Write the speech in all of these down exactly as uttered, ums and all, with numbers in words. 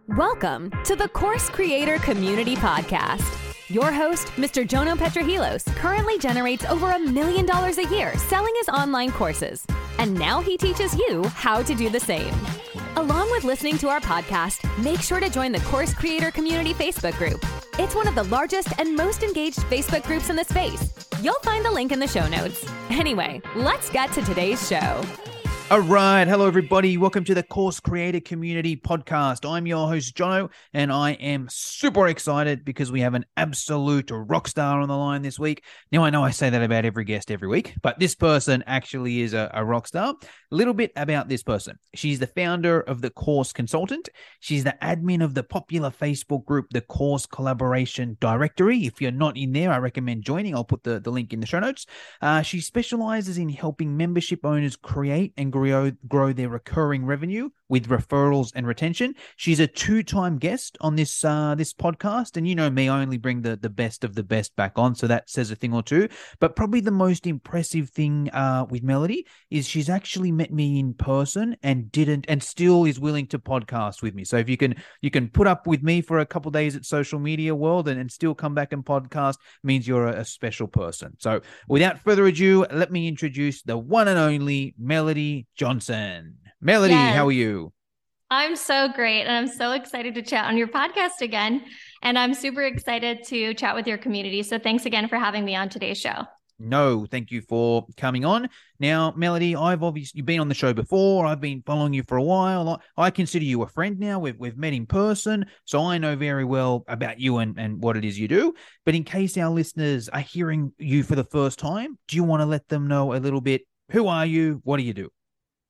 Welcome to the Course Creator Community Podcast. Your host, Mister Jono Petrohilos, currently generates over a million dollars a year selling his online courses. And now he teaches you how to do the same. Along with listening to our podcast, make sure to join the Course Creator Community Facebook group. It's one of the largest and most engaged Facebook groups in the space. You'll find the link in the show notes. Anyway, let's get to today's show. All right. Hello, everybody. Welcome to the Course Creator Community Podcast. I'm your host, Jono, and I am super excited because we have an absolute rock star on the line this week. Now, I know I say that about every guest every week, but this person actually is a, a rock star. A little bit about this person. She's the founder of The Course Consultant. She's the admin of the popular Facebook group, The Course Collaboration Directory. If you're not in there, I recommend joining. I'll put the, the link in the show notes. Uh, she specializes in helping membership owners create and grow Grow, grow their recurring revenue with referrals and retention. She's a two-time guest on this uh, this podcast, and you know me, I only bring the, the best of the best back on, so that says a thing or two. But probably the most impressive thing uh, with Melody is she's actually met me in person and didn't, and still is willing to podcast with me. So if you can you can put up with me for a couple of days at social media world and, and still come back and podcast, means you're a, a special person. So without further ado, let me introduce the one and only Melody Johnson. Melody, yes. How are you? I'm so great, and I'm so excited to chat on your podcast again, and I'm super excited to chat with your community. So thanks again for having me on today's show. No, thank you for coming on. Now, Melody, I've obviously been on the show before. I've been following you for a while. I, I consider you a friend now. We've, we've met in person, so I know very well about you and, and what it is you do. But in case our listeners are hearing you for the first time, do you want to let them know a little bit, who are you? What do you do?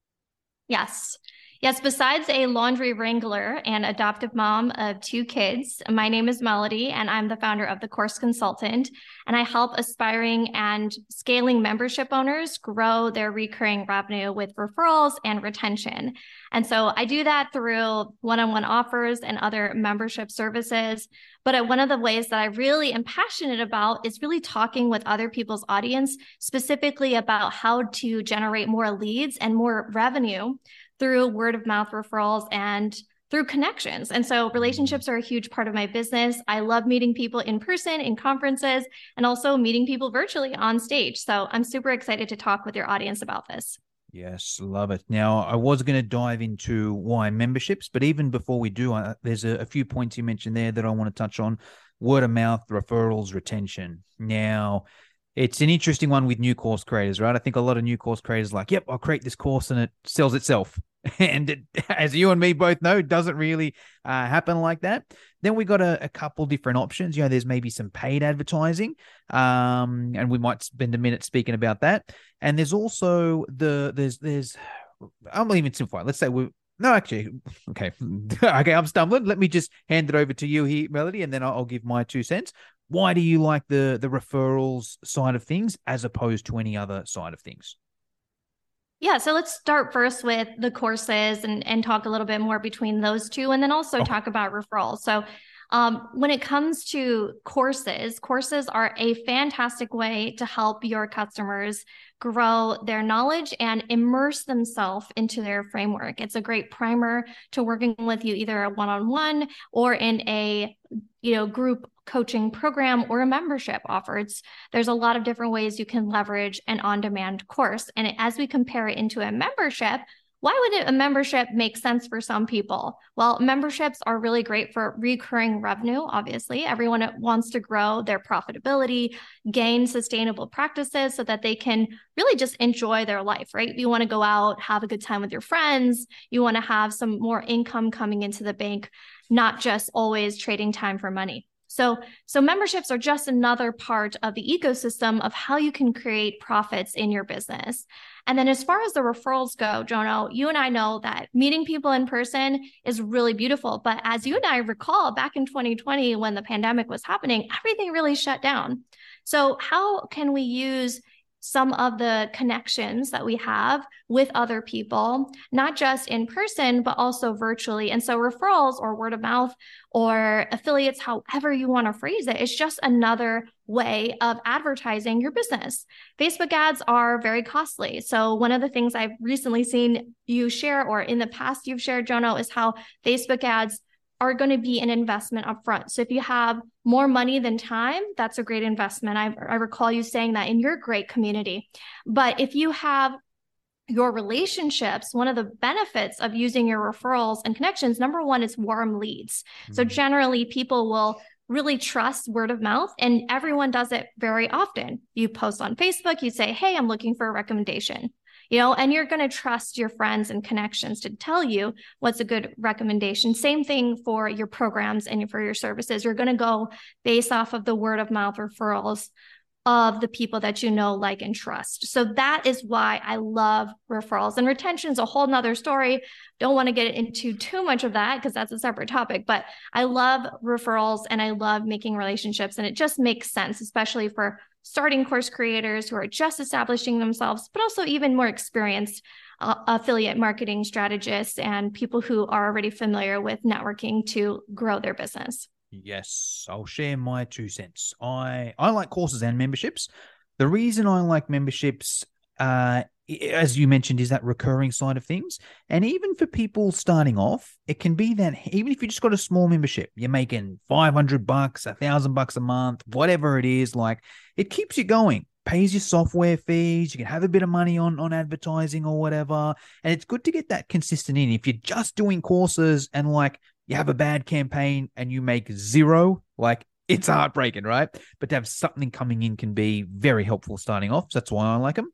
Yes. Yes. Besides a laundry wrangler and adoptive mom of two kids, my name is Melody, and I'm the founder of The Course Consultant. And I help aspiring and scaling membership owners grow their recurring revenue with referrals and retention. And so I do that through one-on-one offers and other membership services. But one of the ways that I really am passionate about is really talking with other people's audience, specifically about how to generate more leads and more revenue through word of mouth referrals and through connections. And so relationships are a huge part of my business. I love meeting people in person, in conferences, and also meeting people virtually on stage. So I'm super excited to talk with your audience about this. Yes, love it. Now, I was going to dive into why memberships, but even before we do, uh, there's a, a few points you mentioned there that I want to touch on. Word of mouth, referrals, retention. Now, it's an interesting one with new course creators, right? I think a lot of new course creators are like, yep, I'll create this course and it sells itself. And it, as you and me both know, it doesn't really uh, happen like that. Then we got a, a couple different options. You know, there's maybe some paid advertising, um, and we might spend a minute speaking about that. And there's also the there's there's I'm even simplifying. Let's say we no actually okay okay I'm stumbling. Let me just hand it over to you here, Melody, and then I'll, I'll give my two cents. Why do you like the the referrals side of things as opposed to any other side of things? Yeah, so let's start first with the courses and, and talk a little bit more between those two, and then also Okay. talk about referrals. So um, when it comes to courses, courses are a fantastic way to help your customers grow their knowledge and immerse themselves into their framework. It's a great primer to working with you either one-on-one or in a you know, group coaching program or a membership offer. It's, there's a lot of different ways you can leverage an on-demand course. And as we compare it into a membership, why would a membership make sense for some people? Well, memberships are really great for recurring revenue. Obviously, everyone wants to grow their profitability, gain sustainable practices so that they can really just enjoy their life, right? You want to go out, have a good time with your friends. You want to have some more income coming into the bank, not just always trading time for money. So, so memberships are just another part of the ecosystem of how you can create profits in your business. And then as far as the referrals go, Jono, you and I know that meeting people in person is really beautiful. But as you and I recall, back in twenty twenty, when the pandemic was happening, everything really shut down. So how can we use some of the connections that we have with other people, not just in person, but also virtually? And so referrals or word of mouth or affiliates, however you want to phrase it, it's just another way of advertising your business. Facebook ads are very costly. So one of the things I've recently seen you share, or in the past you've shared, Jono, is how Facebook ads are going to be an investment upfront. So if you have more money than time, that's a great investment. I, I recall you saying that in your great community. But if you have your relationships, one of the benefits of using your referrals and connections, number one, is warm leads. Mm-hmm. So generally people will really trust word of mouth, and everyone does it very often. You post on Facebook, you say, hey, I'm looking for a recommendation. You know, and you're going to trust your friends and connections to tell you what's a good recommendation. Same thing for your programs and for your services. You're going to go based off of the word of mouth referrals of the people that you know, like, and trust. So that is why I love referrals. And retention is a whole nother story. Don't want to get into too much of that because that's a separate topic, but I love referrals and I love making relationships. And it just makes sense, especially for starting course creators who are just establishing themselves, but also even more experienced uh, affiliate marketing strategists and people who are already familiar with networking to grow their business. Yes, I'll share my two cents. I, I like courses and memberships. The reason I like memberships, uh, as you mentioned, is that recurring side of things. And even for people starting off, it can be that even if you just got a small membership, you're making five hundred bucks, a thousand bucks a month, whatever it is, like, it keeps you going, pays your software fees. You can have a bit of money on, on advertising or whatever. And it's good to get that consistent in. If you're just doing courses and like you have a bad campaign and you make zero, like, it's heartbreaking, right? But to have something coming in can be very helpful starting off. So that's why I like them.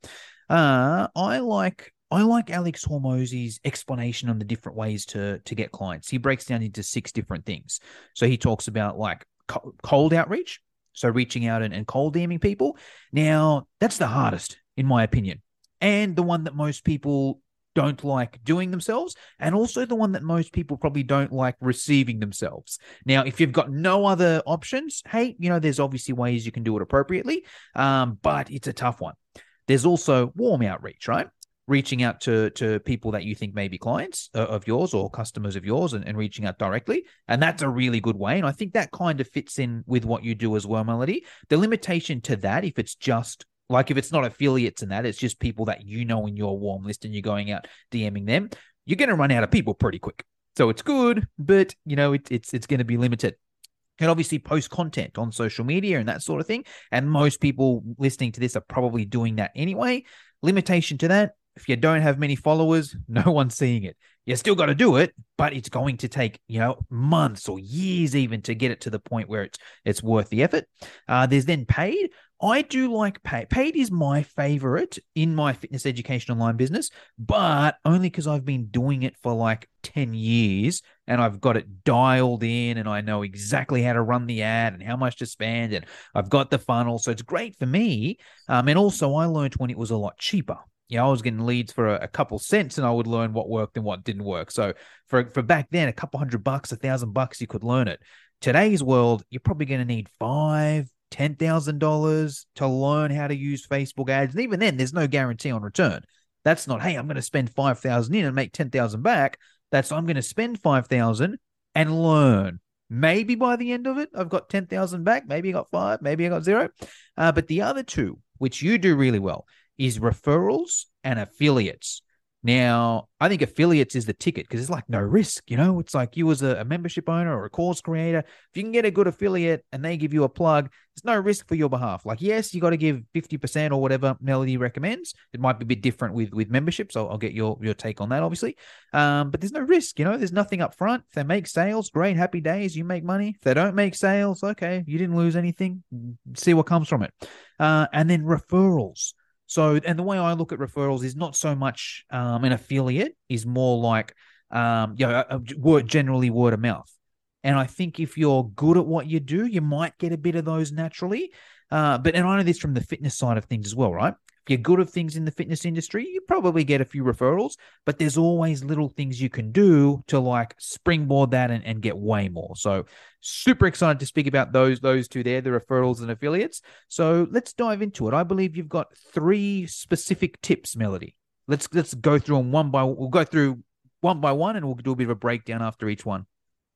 Uh, I like I like Alex Hormozi's explanation on the different ways to to get clients. He breaks down into six different things. So he talks about like co- cold outreach, so reaching out and, and cold DMing people. Now, that's the hardest, in my opinion, and the one that most people don't like doing themselves, and also the one that most people probably don't like receiving themselves. Now, if you've got no other options, hey, you know, there's obviously ways you can do it appropriately, um, but it's a tough one. There's also warm outreach, right? Reaching out to, to people that you think may be clients of yours or customers of yours and, and reaching out directly. And that's a really good way. And I think that kind of fits in with what you do as well, Melody. The limitation to that, if it's just like, if it's not affiliates and that, it's just people that you know in your warm list and you're going out DMing them, you're going to run out of people pretty quick. So it's good, but you know, it, it's, it's going to be limited. And obviously post content on social media and that sort of thing. And most people listening to this are probably doing that anyway. Limitation to that, if you don't have many followers, no one's seeing it. You still got to do it, but it's going to take, you know, months or years even to get it to the point where it's it's worth the effort. Uh, there's then paid. I do like paid. Paid is my favorite in my fitness education online business, but only because I've been doing it for like ten years and I've got it dialed in and I know exactly how to run the ad and how much to spend and I've got the funnel. So it's great for me. Um, and also I learned when it was a lot cheaper. Yeah, I was getting leads for a, a couple cents and I would learn what worked and what didn't work. So for, for back then, a couple hundred bucks, a thousand bucks, you could learn it. Today's world, you're probably going to need five, ten thousand dollars to learn how to use Facebook ads. And even then, there's no guarantee on return. That's not, hey, I'm going to spend five thousand in and make ten thousand back. That's, I'm going to spend five thousand and learn. Maybe by the end of it, I've got ten thousand back. Maybe I got five, maybe I got zero. Uh, but the other two, which you do really well, is referrals and affiliates. Now, I think affiliates is the ticket because it's like no risk, you know? It's like you as a, a membership owner or a course creator, if you can get a good affiliate and they give you a plug, there's no risk for your behalf. Like, yes, you got to give fifty percent or whatever Melody recommends. It might be a bit different with, with memberships. So I'll get your, your take on that, obviously. Um, but there's no risk, you know? There's nothing up front. If they make sales, great, happy days, you make money. If they don't make sales, okay, you didn't lose anything. See what comes from it. Uh, and then referrals. So, and the way I look at referrals is not so much um, an affiliate, is more like, um, you know, a, a word, generally word of mouth. And I think if you're good at what you do, you might get a bit of those naturally. Uh, but, and I know this from the fitness side of things as well, right? If you're good at things in the fitness industry, you probably get a few referrals, but there's always little things you can do to like springboard that and, and get way more. So super excited to speak about those, those two there, the referrals and affiliates. So let's dive into it. I believe you've got three specific tips, Melody. Let's, let's go through them one by, we'll go through one by one and we'll do a bit of a breakdown after each one.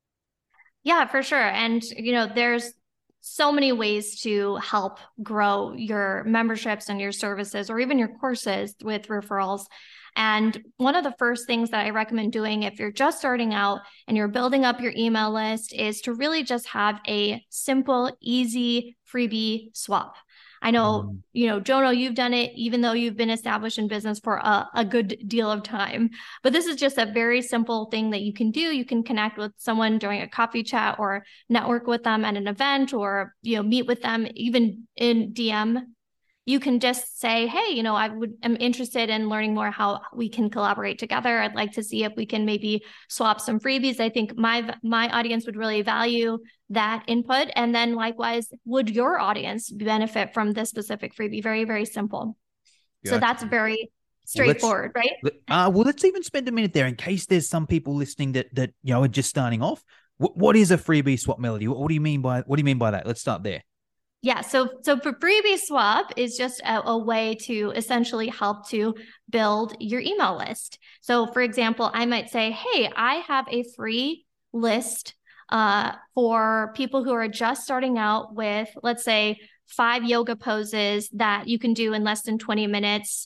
Yeah, for sure. And, you know, there's so many ways to help grow your memberships and your services or even your courses with referrals. And one of the first things that I recommend doing if you're just starting out and you're building up your email list is to really just have a simple, easy freebie swap. I know, mm. you know, Jono, you've done it, even though you've been established in business for a, a good deal of time. But this is just a very simple thing that you can do. You can connect with someone during a coffee chat or network with them at an event or, you know, meet with them even in D M. You can just say, hey, you know, I would am interested in learning more how we can collaborate together. I'd like to see if we can maybe swap some freebies. I think my my audience would really value that input. And then likewise, would your audience benefit from this specific freebie? Very, very simple. Gotcha. So that's very straightforward, well, right? Uh, well, let's even spend a minute there in case there's some people listening that that you know are just starting off. What, what is a freebie swap, Melody? What, what do you mean by what do you mean by that? Let's start there. Yeah, so so for freebie swap is just a, a way to essentially help to build your email list. So for example, I might say, hey, I have a free list uh, for people who are just starting out with, let's say, five yoga poses that you can do in less than twenty minutes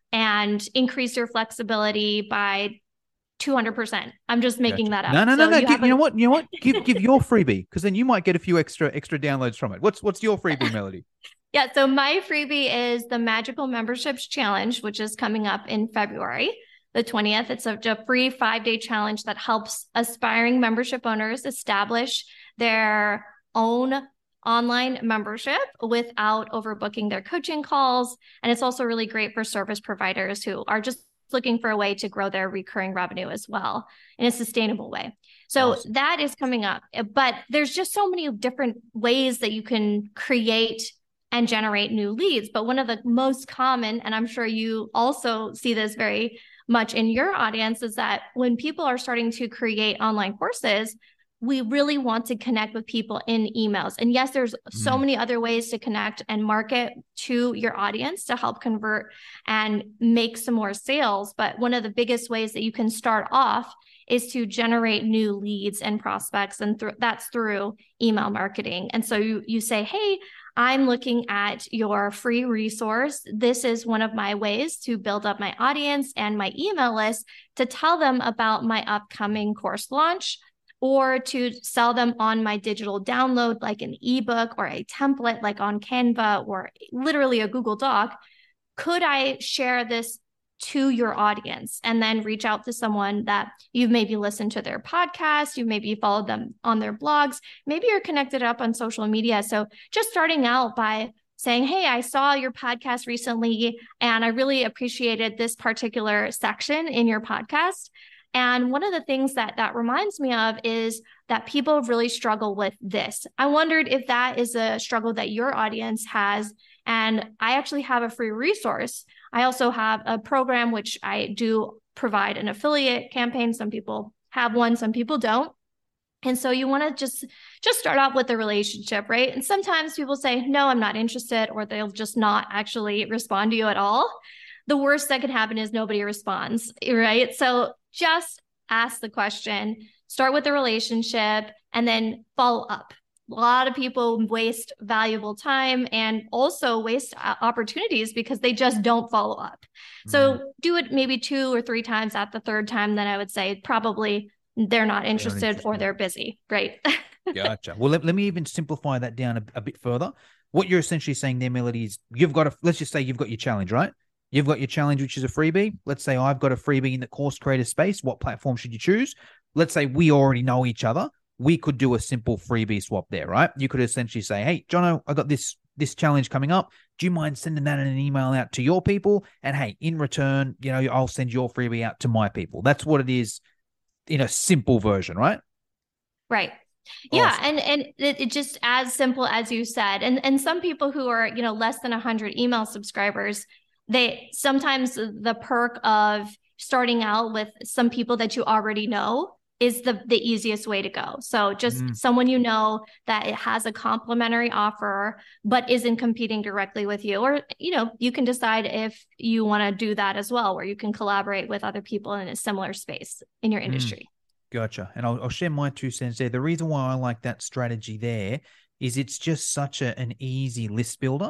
and increase your flexibility by two hundred percent. I'm just making gotcha. that up. No, no, no, so no. You, Give, a- you know what? You know what? Give give your freebie, because then you might get a few extra extra downloads from it. What's what's your freebie, Melody? Yeah, so my freebie is the Magical Memberships Challenge, which is coming up in February the twentieth. It's a, a free five-day challenge that helps aspiring membership owners establish their own online membership without overbooking their coaching calls. And it's also really great for service providers who are just looking for a way to grow their recurring revenue as well in a sustainable way. So awesome. That is coming up, but there's just so many different ways that you can create and generate new leads. But one of the most common, and I'm sure you also see this very much in your audience, is that when people are starting to create online courses, we really want to connect with people in emails. And yes, there's so many other ways to connect and market to your audience to help convert and make some more sales. But one of the biggest ways that you can start off is to generate new leads and prospects. And th- that's through email marketing. And so you, you say, hey, I'm looking at your free resource. This is one of my ways to build up my audience and my email list to tell them about my upcoming course launch, or to sell them on my digital download, like an ebook or a template, like on Canva or literally a Google Doc. Could I share this to your audience and then reach out to someone that you've maybe listened to their podcast, you maybe followed them on their blogs, maybe you're connected up on social media. So just starting out by saying, hey, I saw your podcast recently, and I really appreciated this particular section in your podcast. And one of the things that that reminds me of is that people really struggle with this. I wondered if that is a struggle that your audience has. And I actually have a free resource. I also have a program which I do provide an affiliate campaign. Some people have one, some people don't. And so you want to just, just start off with the relationship, right? And sometimes people say, no, I'm not interested, or they'll just not actually respond to you at all. The worst that could happen is nobody responds, right? So just ask the question, start with the relationship, and then follow up. A lot of people waste valuable time and also waste opportunities because they just don't follow up. Mm-hmm. So do it maybe two or three times. At the third time, then I would say probably they're not interested, they're interested. Or they're busy, right? Gotcha. Well, let, let me even simplify that down a, a bit further. What you're essentially saying there, Melody, is you've got a, let's just say you've got your challenge, right? You've got your challenge, which is a freebie. Let's say I've got a freebie in the course creator space. What platform should you choose? Let's say we already know each other. We could do a simple freebie swap there, right? You could essentially say, hey, Jono, I got this, this challenge coming up. Do you mind sending that in an email out to your people? And hey, in return, you know, I'll send your freebie out to my people. That's what it is in a simple version, right? Right. Yeah. Awesome. And and it, it just as simple as you said. And and some people who are, you know, less than one hundred email subscribers, they sometimes the perk of starting out with some people that you already know is the, the easiest way to go. So just mm. someone you know that it has a complimentary offer, but isn't competing directly with you. Or, you know, you can decide if you want to do that as well, where you can collaborate with other people in a similar space in your industry. Mm. Gotcha. And I'll, I'll share my two cents there. The reason why I like that strategy there is it's just such a, an easy list builder.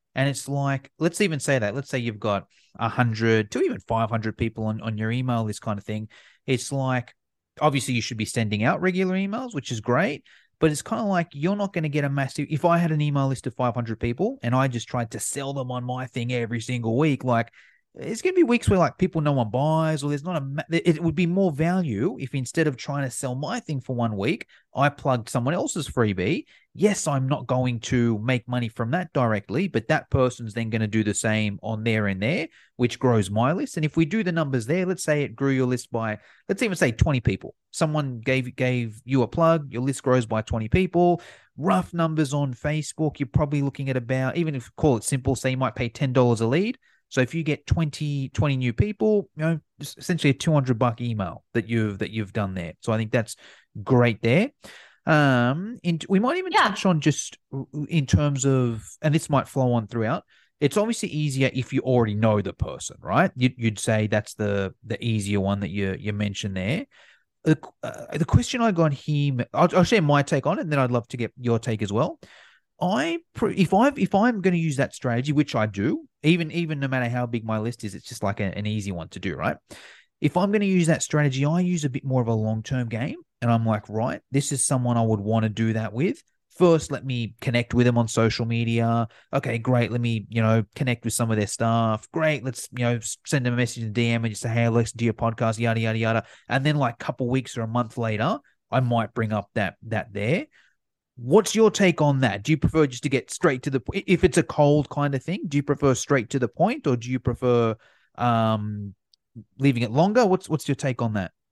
And it's like, let's even say that, let's say you've got one hundred to even five hundred people on, on your email list kind of thing. It's like, obviously you should be sending out regular emails, which is great. But it's kind of like you're not going to get a massive, if I had an email list of five hundred people and I just tried to sell them on my thing every single week, like it's going to be weeks where like people no one buys, or there's not a, it would be more value if instead of trying to sell my thing for one week, I plugged someone else's freebie. Yes, I'm not going to make money from that directly, but that person's then going to do the same on there and there, which grows my list. And if we do the numbers there, let's say it grew your list by, let's even say twenty people. Someone gave gave you a plug, your list grows by twenty people. Rough numbers on Facebook, you're probably looking at about, even if you call it simple, say you might pay ten dollars a lead. So if you get twenty, twenty new people, you know, essentially a two hundred buck email that you've that you've done there. So I think that's great there. Um, and we might even yeah. touch on just in terms of, and this might flow on throughout. It's obviously easier if you already know the person, right? You'd, you'd say that's the the easier one that you you mentioned there. The, uh, the question I got here, I'll, I'll share my take on it, and then I'd love to get your take as well. I if I if I'm going to use that strategy, which I do, even even no matter how big my list is, it's just like a, an easy one to do, right? If I'm going to use that strategy, I use a bit more of a long-term game, and I'm like, right, this is someone I would want to do that with. First, let me connect with them on social media. Okay, great. Let me, you know, connect with some of their staff. Great. Let's, you know, send them a message in D M and just say, hey, let's do your podcast, yada, yada, yada. And then like a couple of weeks or a month later, I might bring up that that there. What's your take on that? Do you prefer just to get straight to the point? If it's a cold kind of thing, do you prefer straight to the point, or do you prefer um, leaving it longer? What's what's your take on that?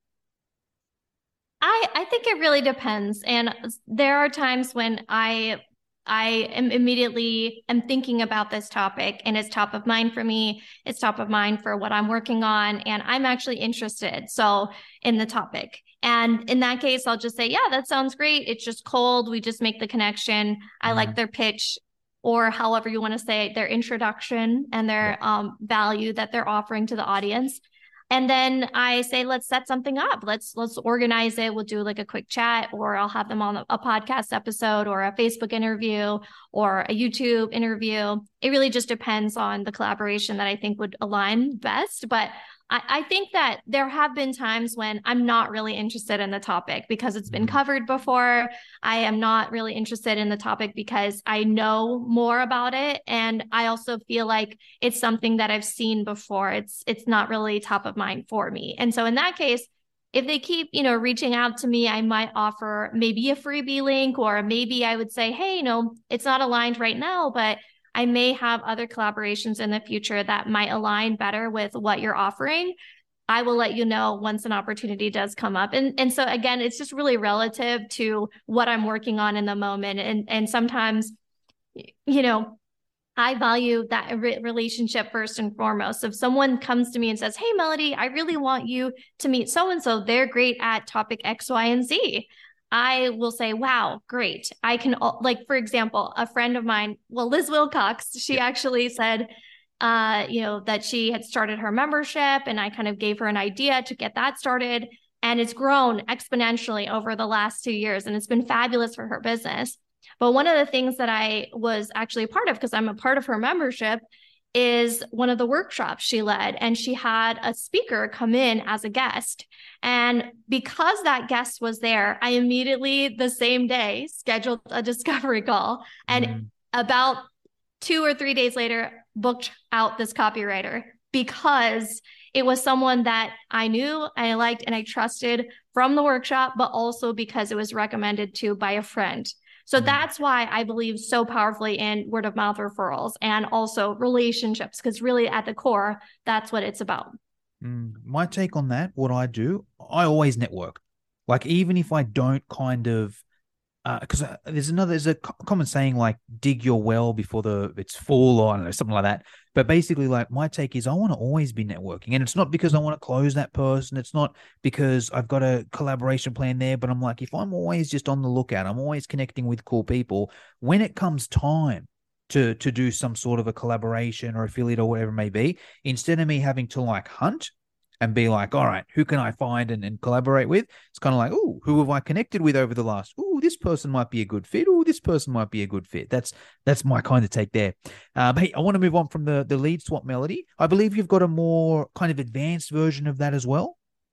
I, I think it really depends. And there are times when I I am immediately am thinking about this topic and it's top of mind for me. It's top of mind for what I'm working on. And I'm actually interested. So in the topic. And in that case, I'll just say, yeah, that sounds great. It's just cold. We just make the connection. I mm-hmm. like their pitch, or however you want to say it, their introduction and their yeah. um, value that they're offering to the audience. And then I say, let's set something up. Let's let's organize it. We'll do like a quick chat, or I'll have them on a podcast episode or a Facebook interview or a YouTube interview. It really just depends on the collaboration that I think would align best. But I, I think that there have been times when I'm not really interested in the topic because it's been covered before. I am not really interested in the topic because I know more about it. And I also feel like it's something that I've seen before. It's it's not really top of mind for me. And so in that case, if they keep, you know, reaching out to me, I might offer maybe a freebie link, or maybe I would say, hey, you know, it's not aligned right now, but I may have other collaborations in the future that might align better with what you're offering. I will let you know once an opportunity does come up. And, and so again, it's just really relative to what I'm working on in the moment. And, and sometimes, you know, I value that re- relationship first and foremost. If someone comes to me and says, hey, Melody, I really want you to meet so-and-so. They're great at topic X, Y, and Z. I will say, wow, great. I can, like, for example, a friend of mine, well, Liz Wilcox, she yeah. actually said, uh, you know, that she had started her membership, and I kind of gave her an idea to get that started. And it's grown exponentially over the last two years, and it's been fabulous for her business. But one of the things that I was actually a part of, because I'm a part of her membership, is one of the workshops she led, and she had a speaker come in as a guest. And because that guest was there, I immediately the same day scheduled a discovery call, and mm. about two or three days later booked out this copywriter, because it was someone that I knew, I liked, and I trusted from the workshop, but also because it was recommended to by a friend. So that's why I believe so powerfully in word of mouth referrals and also relationships, because really at the core, that's what it's about. Mm, my take on that, what I do, I always network. Like, even if I don't kind of, because uh, there's another, there's a common saying like dig your well before the it's full, or I don't know, something like that. But basically, like, my take is I want to always be networking, and it's not because I want to close that person. It's not because I've got a collaboration plan there, but I'm like, if I'm always just on the lookout, I'm always connecting with cool people. When it comes time to to do some sort of a collaboration or affiliate or whatever it may be, instead of me having to like hunt, and be like, all right, who can I find and, and collaborate with? It's kind of like, oh, who have I connected with over the last? Oh, this person might be a good fit. Oh, this person might be a good fit. That's that's my kind of take there. Uh, but hey, I want to move on from the the lead swap Melody. I believe you've got a more kind of advanced version of that as well.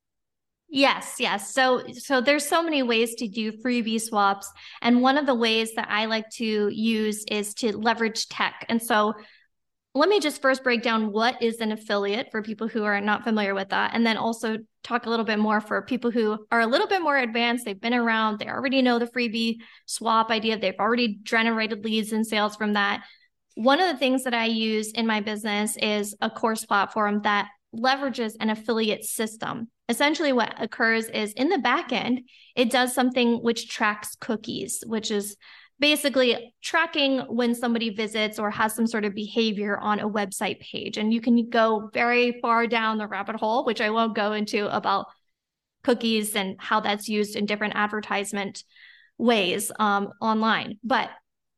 Yes, yes. So so there's so many ways to do freebie swaps. And one of the ways that I like to use is to leverage tech. And so let me just first break down what is an affiliate for people who are not familiar with that. And then also talk a little bit more for people who are a little bit more advanced. They've been around, they already know the freebie swap idea. They've already generated leads and sales from that. One of the things that I use in my business is a course platform that leverages an affiliate system. Essentially what occurs is in the back end, it does something which tracks cookies, which is basically tracking when somebody visits or has some sort of behavior on a website page. And you can go very far down the rabbit hole, which I won't go into, about cookies and how that's used in different advertisement ways um, online. But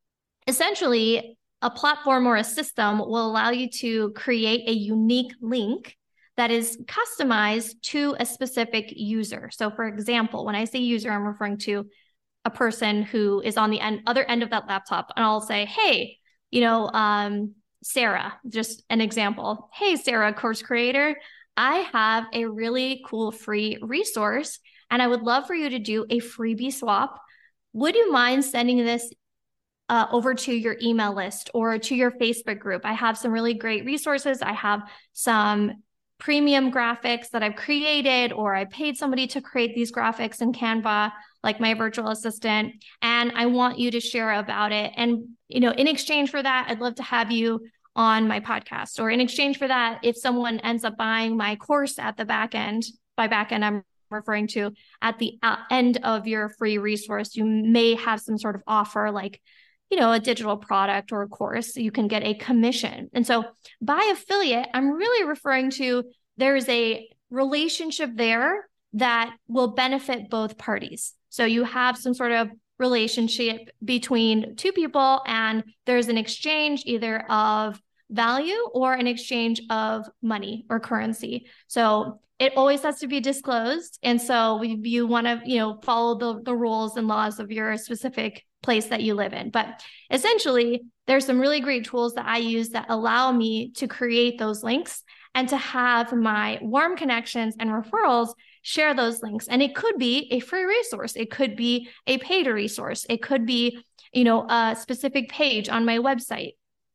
essentially, a platform or a system will allow you to create a unique link that is customized to a specific user. So for example, when I say user, I'm referring to a person who is on the end, other end of that laptop. And I'll say, hey, you know, um, Sarah, just an example. Hey, Sarah, course creator, I have a really cool free resource and I would love for you to do a freebie swap. Would you mind sending this uh, over to your email list or to your Facebook group? I have some really great resources. I have some premium graphics that I've created, or I paid somebody to create these graphics in Canva, like my virtual assistant, and I want you to share about it. And, you know, in exchange for that, I'd love to have you on my podcast. Or in exchange for that, if someone ends up buying my course at the back end, by back end, I'm referring to at the end of your free resource, you may have some sort of offer like, you know, a digital product or a course, so you can get a commission. And so by affiliate, I'm really referring to there's a relationship there that will benefit both parties. So you have some sort of relationship between two people and there's an exchange either of value or an exchange of money or currency. So it always has to be disclosed. And so we, you want to, you know, follow the, the rules and laws of your specific place that you live in. But essentially, there's some really great tools that I use that allow me to create those links and to have my warm connections and referrals share those links. And it could be a free resource. It could be a paid resource. It could be, you know, a specific page on my website.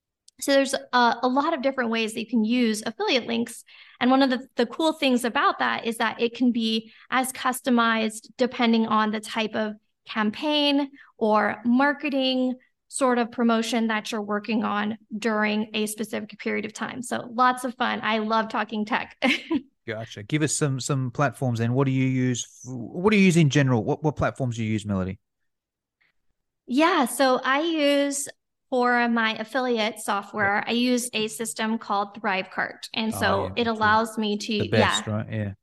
So there's a, a lot of different ways that you can use affiliate links. And one of the, the cool things about that is that it can be as customized depending on the type of campaign or marketing sort of promotion that you're working on during a specific period of time. So lots of fun. I love talking tech. Gotcha. Give us some some platforms then. What do you use? What do you use in general? What what platforms do you use, Melody? Yeah, so I use for my affiliate software, yep. I use a system called Thrivecart. And so oh, yeah, it allows me to, the best, yeah. right? Yeah.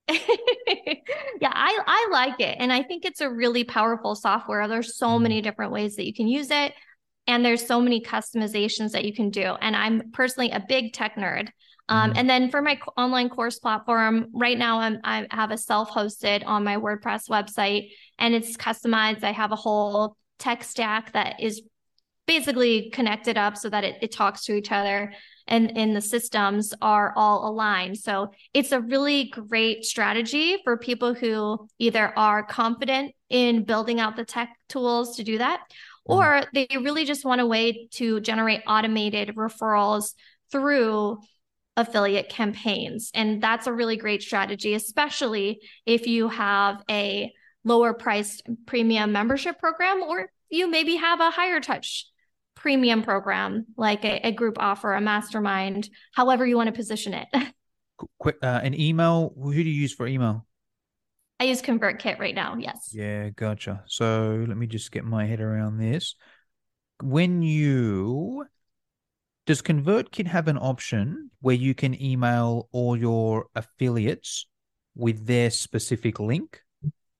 yeah, I, I like it. And I think it's a really powerful software. There's so mm. many different ways that you can use it. And there's so many customizations that you can do. And I'm personally a big tech nerd. Um, mm. And then for my online course platform, right now I'm, I have a self-hosted on my WordPress website and it's customized. I have a whole tech stack that is basically connected up so that it, it talks to each other and, and the systems are all aligned. So it's a really great strategy for people who either are confident in building out the tech tools to do that, or they really just want a way to generate automated referrals through affiliate campaigns. And that's a really great strategy, especially if you have a lower priced premium membership program, or you maybe have a higher touch premium program, like a, a group offer, a mastermind, however you want to position it. Quick, uh, an email. Who do you use for email? I use ConvertKit right now. Yes. Yeah, gotcha. So let me just get my head around this. When you, does ConvertKit have an option where you can email all your affiliates with their specific link?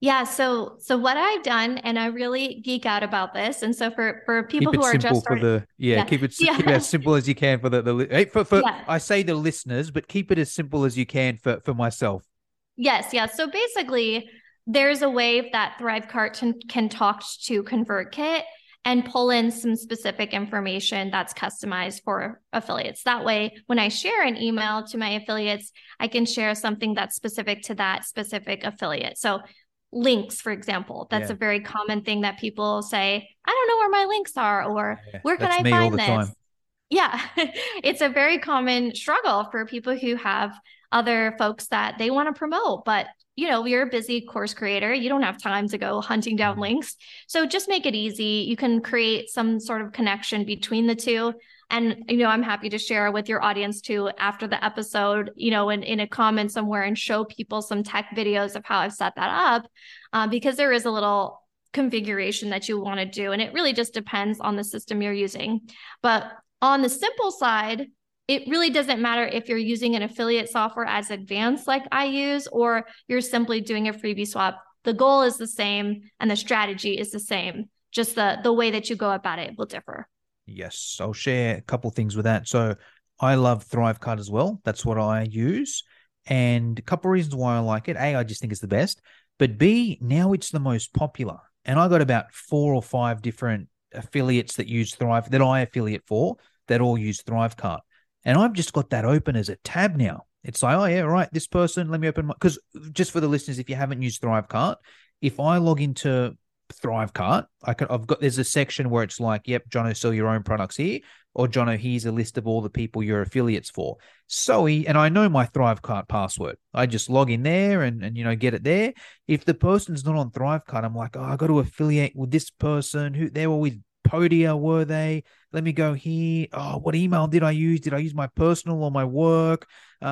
Yeah. So, so what I've done, and I really geek out about this. And so for, for people Keep it who are just simple for starting, the yeah. yeah, Keep it keep it yeah, as simple as you can for the the li- hey, for for yeah. I say the listeners, but keep it as simple as you can for for myself. Yes, yes. So basically, there's a way that Thrivecart can, can talk to ConvertKit and pull in some specific information that's customized for affiliates. That way, when I share an email to my affiliates, I can share something that's specific to that specific affiliate. So links, for example, that's Yeah, a very common thing that people say, I don't know where my links are, or yeah. where can That's I me all find the this? time. Yeah, it's a very common struggle for people who have other folks that they want to promote, but you know, you're a busy course creator. You don't have time to go hunting down Mm. links. So just make it easy. You can create some sort of connection between the two. And, you know, I'm happy to share with your audience too after the episode, you know, in, in a comment somewhere and show people some tech videos of how I've set that up, uh, because there is a little configuration that you want to do. And it really just depends on the system you're using. But on the simple side, it really doesn't matter if you're using an affiliate software as advanced like I use, or you're simply doing a freebie swap. The goal is the same and the strategy is the same. Just the, the way that you go about it will differ. Yes, I'll share a couple things with that. So I love Thrivecart as well. That's what I use. And a couple of reasons why I like it. A, I just think it's the best. But B, now it's the most popular. And I got about four or five different affiliates that use Thrive, that I affiliate for, that all use Thrivecart. And I've just got that open as a tab now. It's like, oh, yeah, right, this person, let me open my... Because just for the listeners, if you haven't used Thrivecart, if I log into Thrivecart, I can, I've got, there's a section where it's like, yep, Jono, sell your own products here, or Jono, here's a list of all the people you're affiliates for. So, he, and I know my Thrivecart password. I just log in there and, and, you know, get it there. If the person's not on Thrivecart, I'm like, oh, I got to affiliate with this person who they were with Podia, were they? Let me go here. Oh, what email did I use? Did I use my personal or my work?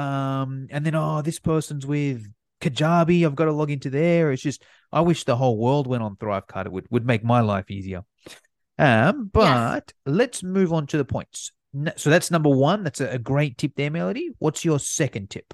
Um, and then, oh, this person's with Kajabi. I've got to log into there. It's just, I wish the whole world went on Thrivecart. It would, would make my life easier. Um, but yes. Let's move on to the points. So that's number one. That's a, a great tip there, Melody. What's your second tip?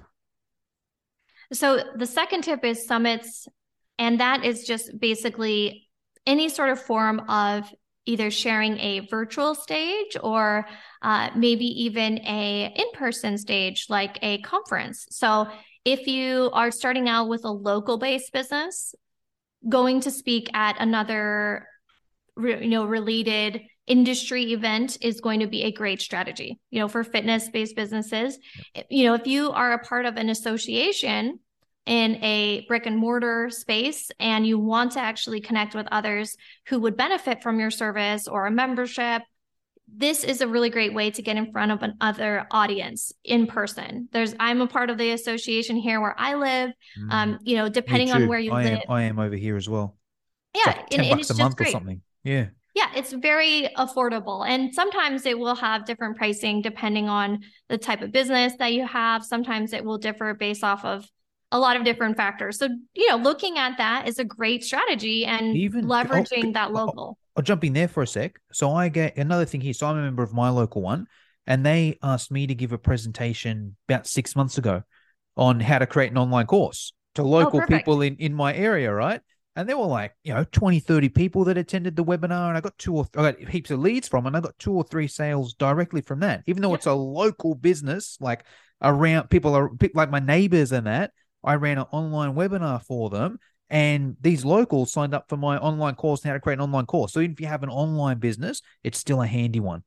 So the second tip is summits. And that is just basically any sort of form of either sharing a virtual stage or uh, maybe even a in-person stage like a conference. So if you are starting out with a local-based business, going to speak at another you know, related industry event is going to be a great strategy. You know, for fitness-based businesses, you know, if you are a part of an association in a brick and mortar space and you want to actually connect with others who would benefit from your service or a membership, this is a really great way to get in front of another audience in person. There's, I'm a part of the association here where I live. Mm. Um, you know, depending on where you I live. Am, I am over here as well. Yeah. It's like ten and, bucks and it's a month great. or something. Yeah. Yeah, it's very affordable. And sometimes it will have different pricing depending on the type of business that you have. Sometimes it will differ based off of a lot of different factors. So, you know, looking at that is a great strategy and Even, leveraging oh, that local. I'll, I'll jump in there for a sec. So I get another thing here. So I'm a member of my local one, and they asked me to give a presentation about six months ago on how to create an online course to local oh, people in, in my area, right? And there were like, you know, twenty, thirty people that attended the webinar, and I got two or th- I got heaps of leads from, and I got two or three sales directly from that. Even though yep. it's a local business, like around people are like my neighbors and that, I ran an online webinar for them, and these locals signed up for my online course on how to create an online course. So even if you have an online business, it's still a handy one.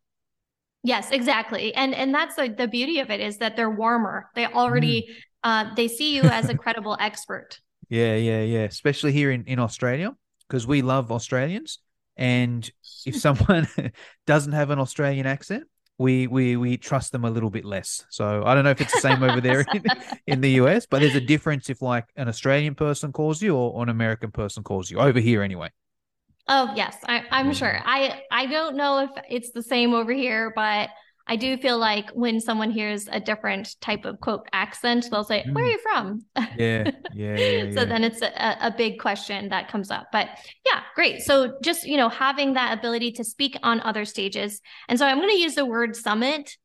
Yes, exactly. And and that's like the beauty of it is that they're warmer. They already, mm. uh, they see you as a credible expert. Yeah, yeah, yeah. Especially here in, in Australia, because we love Australians. And if someone doesn't have an Australian accent, we we we trust them a little bit less. So I don't know if it's the same over there in, in the U S, but there's a difference if like an Australian person calls you or, or an American person calls you, over here anyway. Oh, yes, I, I'm yeah. sure. I, I don't know if it's the same over here, but I do feel like when someone hears a different type of quote accent, they'll say, mm. where are you from? Yeah, yeah, yeah. So yeah. then it's a, a big question that comes up. But yeah, great. So just, you know, having that ability to speak on other stages. And so I'm going to use the word summit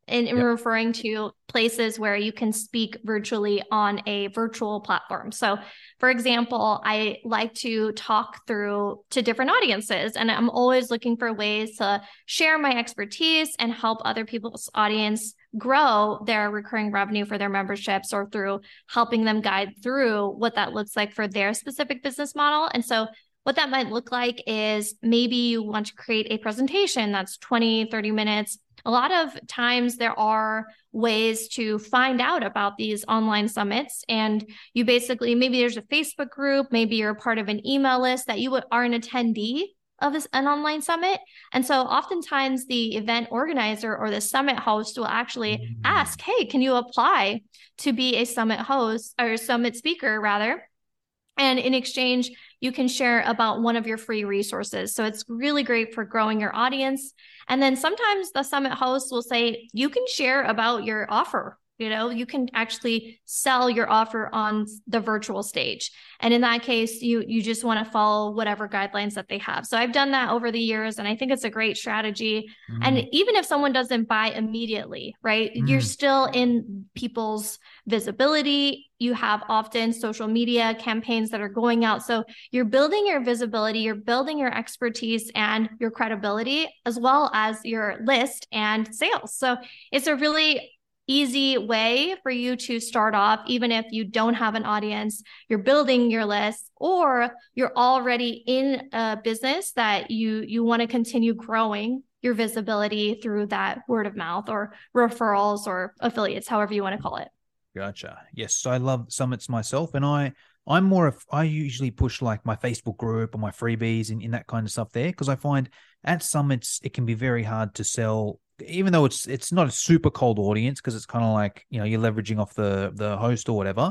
in, in Yep. referring to places where you can speak virtually on a virtual platform. So for example, I like to talk through to different audiences, and I'm always looking for ways to share my expertise and help other people's audience grow their recurring revenue for their memberships, or through helping them guide through what that looks like for their specific business model. And so what that might look like is maybe you want to create a presentation that's twenty, thirty minutes. A lot of times there are ways to find out about these online summits, and you basically, maybe there's a Facebook group, maybe you're a part of an email list that you are an attendee of this, an online summit. And so oftentimes the event organizer or the summit host will actually Mm. ask, hey, can you apply to be a summit host or summit speaker rather? And in exchange, you can share about one of your free resources. So it's really great for growing your audience. And then sometimes the summit host will say, you can share about your offer. You know, you can actually sell your offer on the virtual stage. And in that case, you you just want to follow whatever guidelines that they have. So I've done that over the years, and I think it's a great strategy. Mm. And even if someone doesn't buy immediately, right, Mm. you're still in people's visibility. You have often social media campaigns that are going out. So you're building your visibility, you're building your expertise and your credibility, as well as your list and sales. So it's a really easy way for you to start off, even if you don't have an audience, you're building your list, or you're already in a business that you you want to continue growing your visibility through that word of mouth or referrals or affiliates, however you want to call it. Gotcha. Yes, I love summits myself, and I I'm more of I usually push like my Facebook group or my freebies and in that kind of stuff there, because I find at summits it can be very hard to sell, even though it's it's not a super cold audience, because it's kind of like, you know, you're leveraging off the the host or whatever.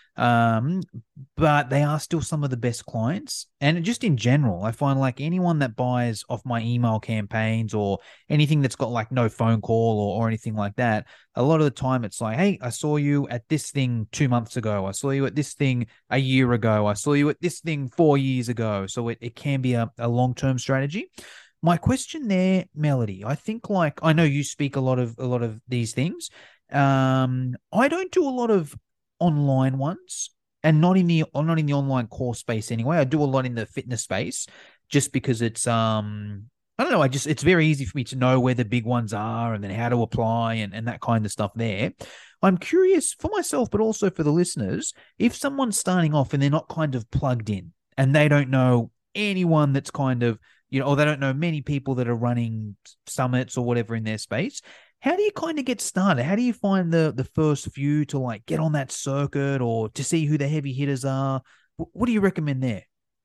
Um, but they are still some of the best clients. And just in general, I find like anyone that buys off my email campaigns or anything that's got like no phone call or, or anything like that, a lot of the time it's like, hey, I saw you at this thing two months ago. I saw you at this thing a year ago. I saw you at this thing four years ago. So it, it can be a, a long-term strategy. My question there, Melody, I think like, I know you speak a lot of, a lot of these things. Um, I don't do a lot of online ones, and not in the not in the online course space anyway. I do a lot in the fitness space, just because it's um I don't know, I just it's very easy for me to know where the big ones are and then how to apply and, and that kind of stuff there. I'm curious for myself, but also for the listeners, if someone's starting off and they're not kind of plugged in and they don't know anyone that's kind of, you know, or they don't know many people that are running summits or whatever in their space, how do you kind of get started? How do you find the the first few to like get on that circuit or to see who the heavy hitters are? What do you recommend there?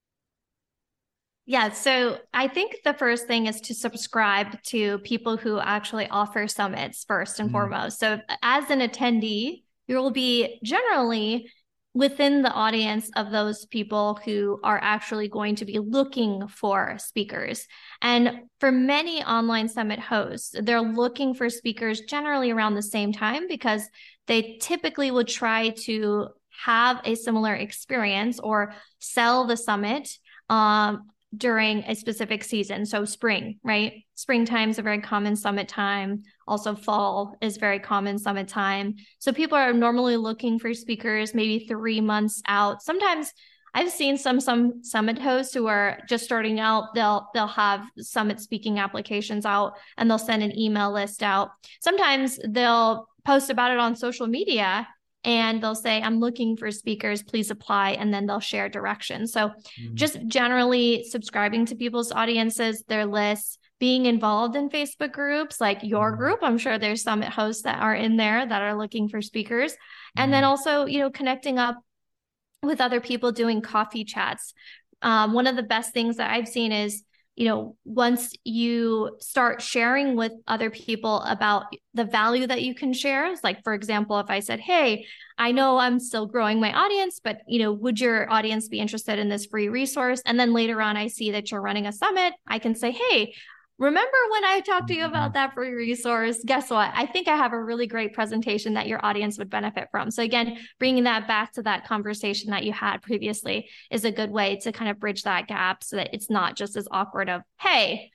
Yeah, so I think the first thing is to subscribe to people who actually offer summits first and Mm. foremost. So as an attendee, you will be generally within the audience of those people who are actually going to be looking for speakers. And for many online summit hosts, they're looking for speakers generally around the same time, because they typically would try to have a similar experience or sell the summit um, during a specific season. So spring, right? Springtime is a very common summit time. Also fall is very common summit time. So people are normally looking for speakers maybe three months out. Sometimes I've seen some some summit hosts who are just starting out. They'll they'll have summit speaking applications out and they'll send an email list out. Sometimes they'll post about it on social media and they'll say, I'm looking for speakers, please apply. And then they'll share directions. So Mm. just generally subscribing to people's audiences, their lists, being involved in Facebook groups like your Mm. group. I'm sure there's summit hosts that are in there that are looking for speakers. And then Mm. also, you know, connecting up with other people, doing coffee chats. Um, one of the best things that I've seen is, you know, once you start sharing with other people about the value that you can share, like, for example, if I said, hey, I know I'm still growing my audience, but, you know, would your audience be interested in this free resource? And then later on, I see that you're running a summit. I can say, hey, remember when I talked to you about that free resource? Guess what? I think I have a really great presentation that your audience would benefit from. So again, bringing that back to that conversation that you had previously is a good way to kind of bridge that gap so that it's not just as awkward of, hey,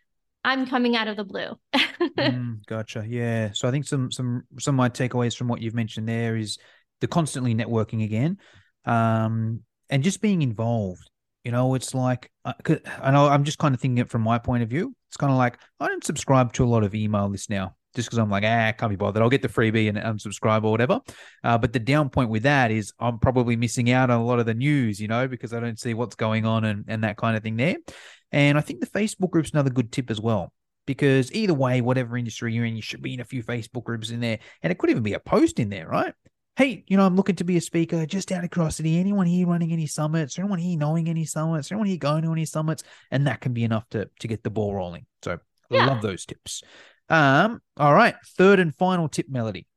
I'm coming out of the blue. mm, gotcha. Yeah. So I think some some some of my takeaways from what you've mentioned there is the constantly networking again, um, and just being involved. You know, it's like, uh, I know I'm just kind of thinking it from my point of view. It's kind of like, I don't subscribe to a lot of email lists now just because I'm like, ah, I can't be bothered. I'll get the freebie and unsubscribe or whatever. Uh, but the down point with that is I'm probably missing out on a lot of the news, you know, because I don't see what's going on and, and that kind of thing there. And I think the Facebook group's another good tip as well, because either way, whatever industry you're in, you should be in a few Facebook groups in there. And it could even be a post in there, right? Hey, you know, I'm looking to be a speaker. Just out of curiosity, anyone here running any summits? Anyone here knowing any summits? Anyone here going to any summits? And that can be enough to to get the ball rolling. So I Yeah. love those tips. Um, all right, third and final tip, Melody.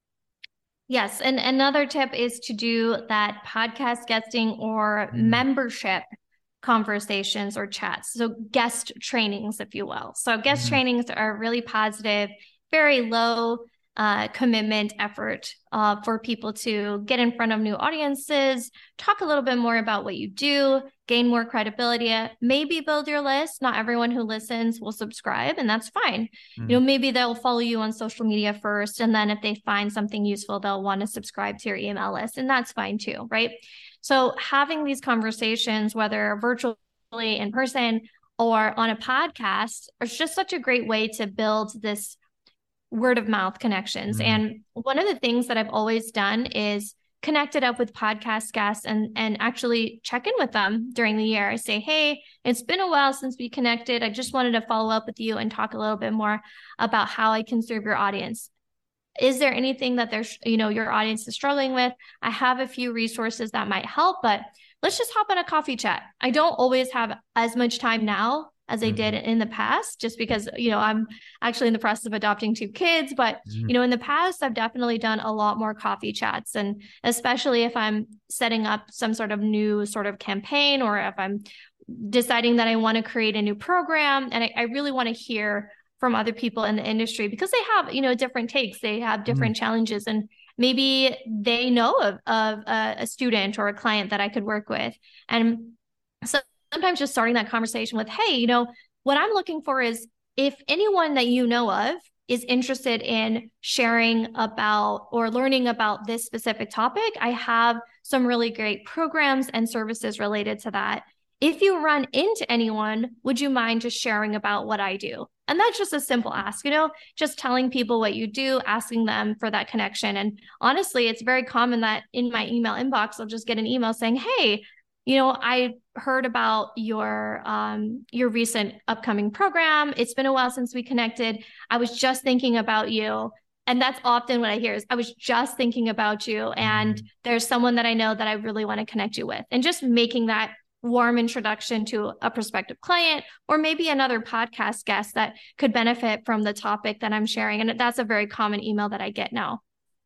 Yes. And another tip is to do that podcast guesting or Mm. membership conversations or chats. So guest trainings, if you will. So guest Mm. trainings are really positive, very low uh, commitment effort uh, for people to get in front of new audiences, talk a little bit more about what you do, gain more credibility, maybe build your list. Not everyone who listens will subscribe, and that's fine. Mm. You know, maybe they'll follow you on social media first, and then if they find something useful, they'll want to subscribe to your email list, and that's fine too, right? So having these conversations, whether virtually, in person, or on a podcast, is just such a great way to build this word of mouth connections. Mm. And one of the things that I've always done is connected up with podcast guests and, and actually check in with them during the year. I say, hey, it's been a while since we connected. I just wanted to follow up with you and talk a little bit more about how I can serve your audience. Is there anything that there's, you know, your audience is struggling with? I have a few resources that might help, but let's just hop on a coffee chat. I don't always have as much time now as I did in the past, just because, you know, I'm actually in the process of adopting two kids. But, Mm. you know, in the past, I've definitely done a lot more coffee chats. And especially if I'm setting up some sort of new sort of campaign, or if I'm deciding that I want to create a new program, and I, I really want to hear from other people in the industry, because they have, you know, different takes, they have different mm. challenges, and maybe they know of, of a, a student or a client that I could work with. And so sometimes just starting that conversation with, hey, you know, what I'm looking for is if anyone that you know of is interested in sharing about or learning about this specific topic, I have some really great programs and services related to that. If you run into anyone, would you mind just sharing about what I do? And that's just a simple ask, you know, just telling people what you do, asking them for that connection. And honestly, it's very common that in my email inbox, I'll just get an email saying, hey, you know, I heard about your um, your recent upcoming program. It's been a while since we connected. I was just thinking about you. And that's often what I hear is, I was just thinking about you. And mm-hmm. there's someone that I know that I really want to connect you with. And just making that warm introduction to a prospective client, or maybe another podcast guest that could benefit from the topic that I'm sharing. And that's a very common email that I get now.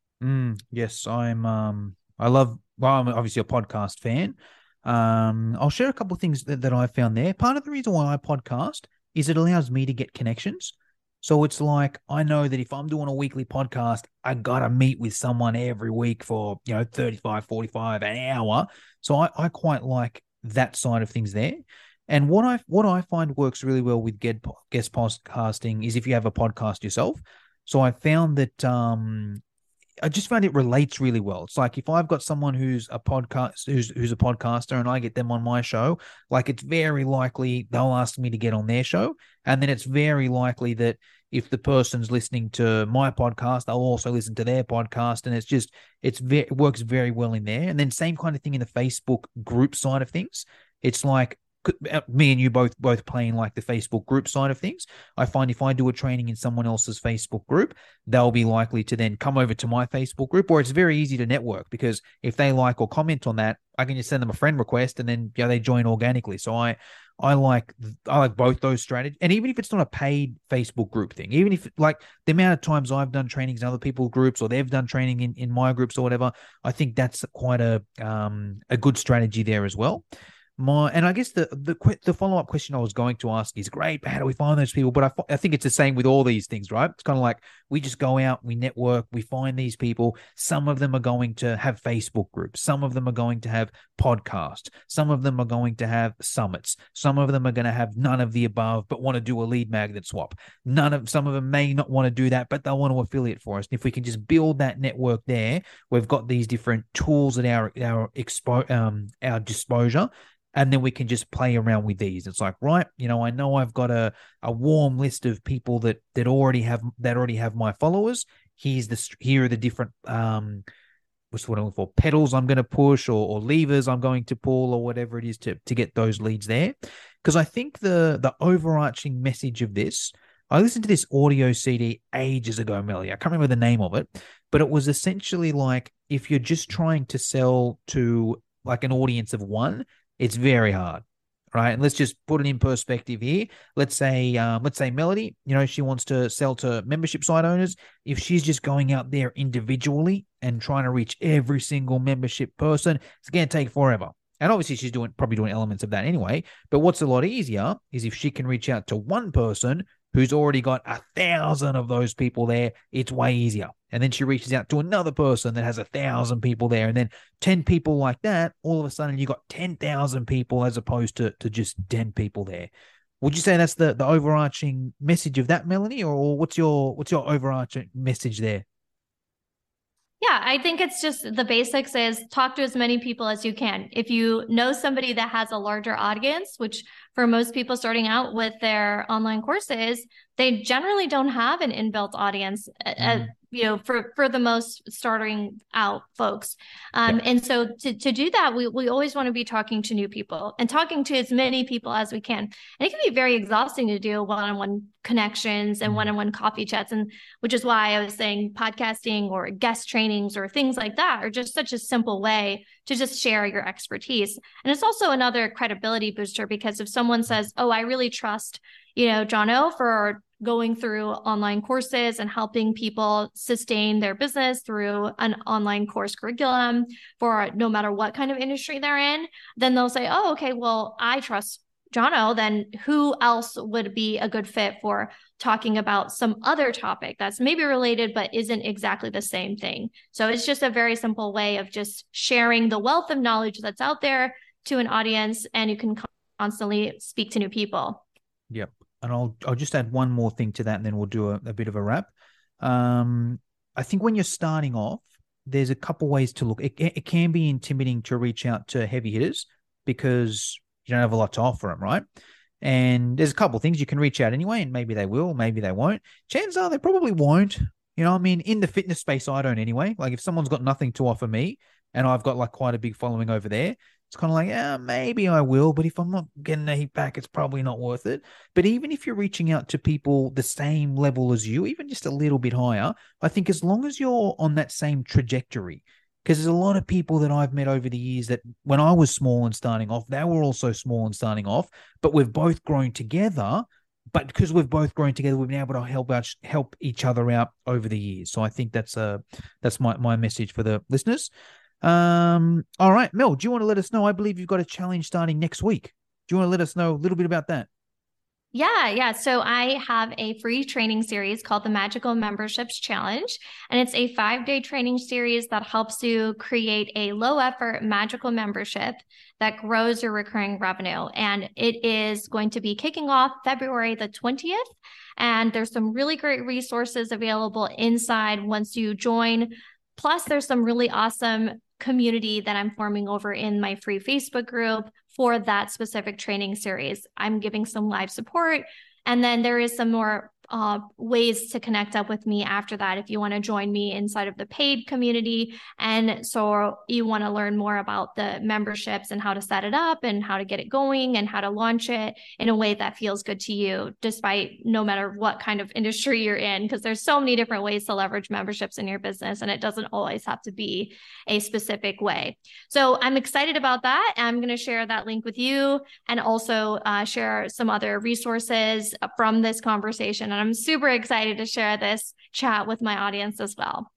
Mm, yes, I'm, um, I love, well, I'm obviously a podcast fan. Um, I'll share a couple of things that, that I found there. Part of the reason why I podcast is it allows me to get connections. So it's like, I know that if I'm doing a weekly podcast, I got to meet with someone every week for, you know, thirty-five, forty-five, an hour. So I, I quite like that side of things there. And what I what I find works really well with get, guest podcasting is if you have a podcast yourself. So I found that um, I just found it relates really well. It's like if I've got someone who's a podcast who's who's a podcaster and I get them on my show, like it's very likely they'll ask me to get on their show, and then it's very likely that if the person's listening to my podcast, they'll also listen to their podcast, and it's just it's ve- it works very well in there. And then same kind of thing in the Facebook group side of things. It's like me and you both both playing like the Facebook group side of things. I find if I do a training in someone else's Facebook group, they'll be likely to then come over to my Facebook group, where it's very easy to network, because if they like or comment on that, I can just send them a friend request and then yeah, they join organically. So I I like I like both those strategies. And even if it's not a paid Facebook group thing, even if like the amount of times I've done trainings in other people's groups, or they've done training in, in my groups or whatever, I think that's quite a um a good strategy there as well. My and I guess the the que- the follow up question I was going to ask is great. But how do we find those people? But I, I think it's the same with all these things, right? It's kind of like we just go out, we network, we find these people. Some of them are going to have Facebook groups. Some of them are going to have podcasts. Some of them are going to have summits. Some of them are going to have none of the above, but want to do a lead magnet swap. None of some of them may not want to do that, but they'll want to affiliate for us. And if we can just build that network there, we've got these different tools at our our expo um our disposal. And then we can just play around with these. It's like, right, you know, I know I've got a, a warm list of people that that already have that already have my followers. Here's the here are the different um, what's what I'm looking for pedals I'm going to push or, or levers I'm going to pull or whatever it is to to get those leads there. Because I think the the overarching message of this, I listened to this audio C D ages ago, Melly. I can't remember the name of it, but it was essentially like if you're just trying to sell to like an audience of one, it's very hard, right? And let's just put it in perspective here. Let's say, um, let's say Melody, you know, she wants to sell to membership site owners. If she's just going out there individually and trying to reach every single membership person, it's going to take forever. And obviously she's doing probably doing elements of that anyway. But what's a lot easier is if she can reach out to one person who's already got a thousand of those people there, it's way easier. And then she reaches out to another person that has a thousand people there. And then ten people like that, all of a sudden you got ten thousand people as opposed to, to just ten people there. Would you say that's the, the overarching message of that, Melanie? Or, or what's your what's your overarching message there? Yeah, I think it's just the basics is talk to as many people as you can. If you know somebody that has a larger audience, which for most people starting out with their online courses, they generally don't have an inbuilt audience, mm. uh, you know, for, for the most starting out folks. Um, yep. And so to, to do that, we, we always want to be talking to new people and talking to as many people as we can. And it can be very exhausting to do one-on-one connections and mm. one-on-one coffee chats. And which is why I was saying podcasting or guest trainings or things like that are just such a simple way to just share your expertise. And it's also another credibility booster because if someone says, oh, I really trust, you know, Jono for going through online courses and helping people sustain their business through an online course curriculum for no matter what kind of industry they're in, then they'll say, oh, okay, well, I trust Jono, then who else would be a good fit for talking about some other topic that's maybe related, but isn't exactly the same thing. So it's just a very simple way of just sharing the wealth of knowledge that's out there to an audience, and you can constantly speak to new people. Yep. And I'll I'll just add one more thing to that, and then we'll do a, a bit of a wrap. Um, I think when you're starting off, there's a couple ways to look. It, it can be intimidating to reach out to heavy hitters because you don't have a lot to offer them, right? And there's a couple of things you can reach out anyway, and maybe they will, maybe they won't. Chances are they probably won't. You know, I mean, in the fitness space, I don't anyway. Like if someone's got nothing to offer me and I've got like quite a big following over there, it's kind of like, yeah, maybe I will, but if I'm not getting a heap back, it's probably not worth it. But even if you're reaching out to people the same level as you, even just a little bit higher, I think as long as you're on that same trajectory, because there's a lot of people that I've met over the years that when I was small and starting off, they were also small and starting off, but we've both grown together. But because we've both grown together, we've been able to help out, help each other out over the years. So I think that's uh that's my, my message for the listeners. Um, all right, Mel, do you want to let us know? I believe you've got a challenge starting next week. Do you want to let us know a little bit about that? Yeah, yeah. So I have a free training series called the Magical Memberships Challenge, and it's a five-day training series that helps you create a low-effort magical membership that grows your recurring revenue. And it is going to be kicking off February the twentieth, and there's some really great resources available inside once you join. Plus, there's some really awesome community that I'm forming over in my free Facebook group for that specific training series. I'm giving some live support, and then there is some more uh, ways to connect up with me after that if you want to join me inside of the paid community. And so you want to learn more about the memberships and how to set it up and how to get it going and how to launch it in a way that feels good to you, despite no matter what kind of industry you're in, because there's so many different ways to leverage memberships in your business, and it doesn't always have to be a specific way. So I'm excited about that. I'm going to share that link with you and also uh, share some other resources from this conversation. And I'm super excited to share this chat with my audience as well.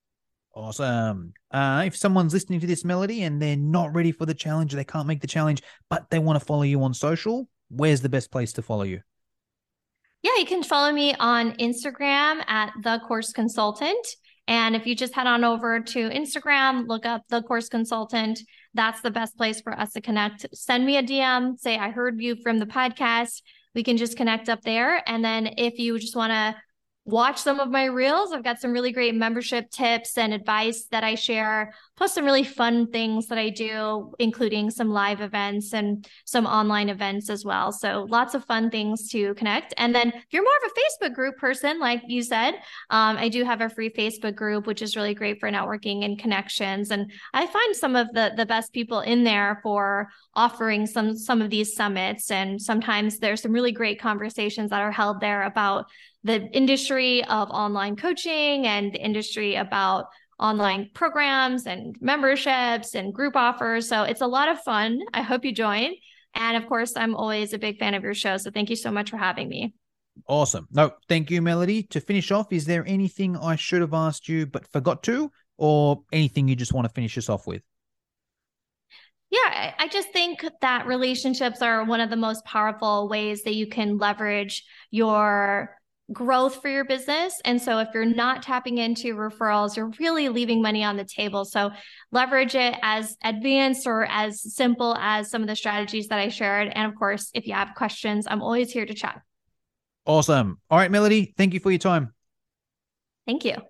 Awesome. Uh, if someone's listening to this, Melody, and they're not ready for the challenge, they can't make the challenge, but they want to follow you on social, where's the best place to follow you? Yeah, you can follow me on Instagram at The Course Consultant. And if you just head on over to Instagram, look up The Course Consultant, that's the best place for us to connect. Send me a D M, say, I heard you from the podcast. We can just connect up there. And then if you just want to watch some of my reels, I've got some really great membership tips and advice that I share, plus some really fun things that I do, including some live events and some online events as well. So lots of fun things to connect. And then if you're more of a Facebook group person, like you said, um, I do have a free Facebook group, which is really great for networking and connections. And I find some of the, the best people in there for offering some, some of these summits. And sometimes there's some really great conversations that are held there about the industry of online coaching and the industry about online programs and memberships and group offers. So it's a lot of fun. I hope you join. And of course, I'm always a big fan of your show. So thank you so much for having me. Awesome. No, thank you, Melody. To finish off, is there anything I should have asked you but forgot to, or anything you just want to finish us off with? Yeah, I just think that relationships are one of the most powerful ways that you can leverage your growth for your business. And so if you're not tapping into referrals, you're really leaving money on the table. So leverage it as advanced or as simple as some of the strategies that I shared. And of course, if you have questions, I'm always here to chat. Awesome. All right, Melody, thank you for your time. Thank you.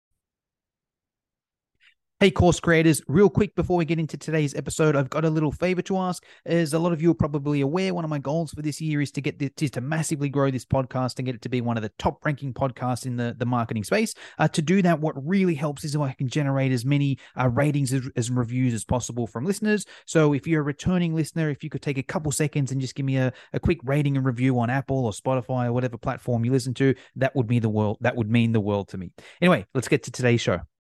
Hey, course creators, real quick before we get into today's episode, I've got a little favor to ask. As a lot of you are probably aware, one of my goals for this year is to get this, is to massively grow this podcast and get it to be one of the top ranking podcasts in the, the marketing space. Uh, to do that, what really helps is if I can generate as many uh, ratings as, as reviews as possible from listeners. So if you're a returning listener, if you could take a couple seconds and just give me a, a quick rating and review on Apple or Spotify or whatever platform you listen to, that would mean the world. That would mean the world to me. Anyway, let's get to today's show.